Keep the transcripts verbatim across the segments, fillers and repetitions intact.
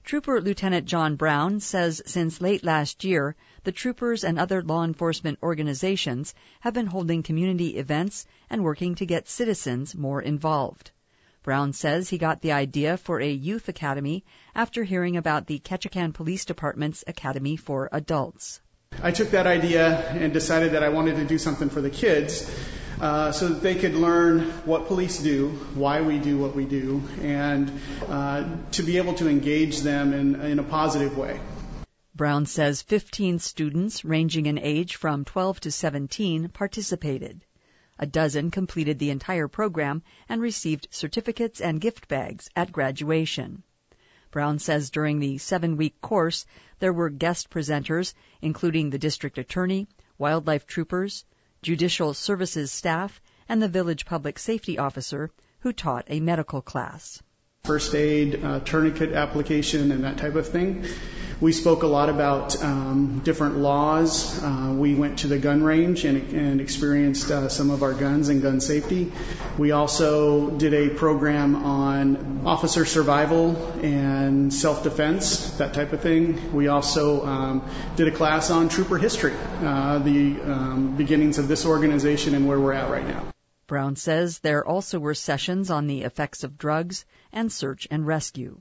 Trooper Lieutenant John Brown says since late last year, the troopers and other law enforcement organizations have been holding community events and working to get citizens more involved. Brown says he got the idea for a youth academy after hearing about the Ketchikan Police Department's Academy for Adults. I took that idea and decided that I wanted to do something for the kids uh, so that they could learn what police do, why we do what we do, and uh, to be able to engage them in, in a positive way. Brown says fifteen students ranging in age from twelve to seventeen participated. A dozen completed the entire program and received certificates and gift bags at graduation. Brown says during the seven-week course, there were guest presenters, including the district attorney, wildlife troopers, judicial services staff, and the village public safety officer, who taught a medical class. First aid, uh, tourniquet application, and that type of thing. We spoke a lot about um, different laws. Uh, we went to the gun range and, and experienced uh, some of our guns and gun safety. We also did a program on officer survival and self-defense, that type of thing. We also um, did a class on trooper history, uh, the um, beginnings of this organization and where we're at right now. Brown says there also were sessions on the effects of drugs and search and rescue.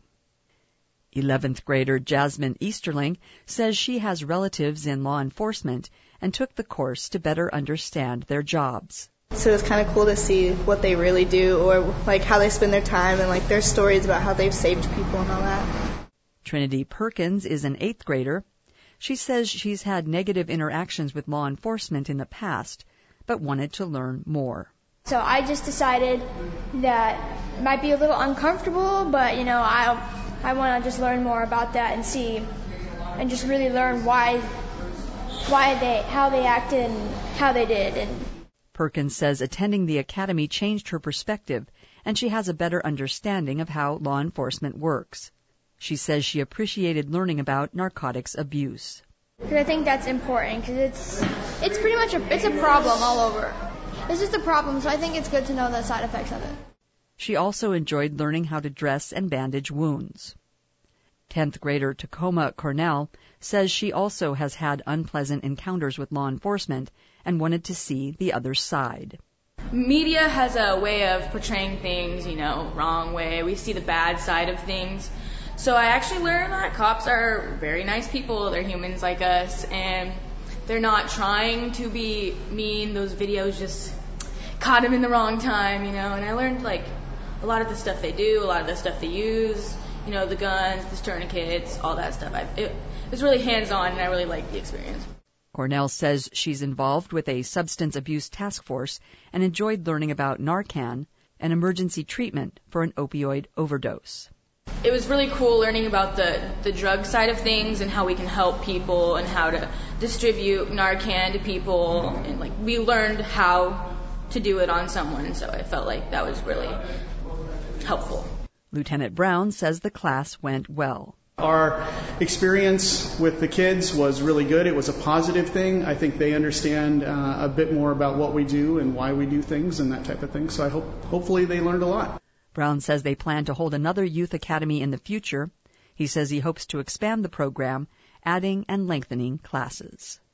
eleventh grader Jasmine Easterling says she has relatives in law enforcement and took the course to better understand their jobs. So it's kind of cool to see what they really do, or like how they spend their time, and like their stories about how they've saved people and all that. Trinity Perkins is an eighth grader. She says she's had negative interactions with law enforcement in the past, but wanted to learn more. So I just decided that it might be a little uncomfortable, but, you know, I I want to just learn more about that and see, and just really learn why, why they, how they acted and how they did. And Perkins says attending the academy changed her perspective, and she has a better understanding of how law enforcement works. She says she appreciated learning about narcotics abuse. Because I think that's important, because it's it's pretty much a it's a problem all over. It's just a problem, so I think it's good to know the side effects of it. She also enjoyed learning how to dress and bandage wounds. tenth grader Tacoma Cornell says she also has had unpleasant encounters with law enforcement and wanted to see the other side. Media has a way of portraying things, you know, wrong way. We see the bad side of things. So I actually learned that cops are very nice people. They're humans like us, and they're not trying to be mean. Those videos just caught them in the wrong time, you know, and I learned, like, a lot of the stuff they do, a lot of the stuff they use, you know, the guns, the tourniquets, all that stuff. I, it, it was really hands-on, and I really liked the experience. Cornell says she's involved with a substance abuse task force and enjoyed learning about Narcan, an emergency treatment for an opioid overdose. It was really cool learning about the, the drug side of things and how we can help people and how to distribute Narcan to people. And, like, we learned how to do it on someone, so I felt like that was really helpful. Lieutenant Brown says the class went well. Our experience with the kids was really good. It was a positive thing. I think they understand uh, a bit more about what we do and why we do things and that type of thing. So I hope hopefully they learned a lot. Brown says they plan to hold another youth academy in the future. He says he hopes to expand the program, adding and lengthening classes.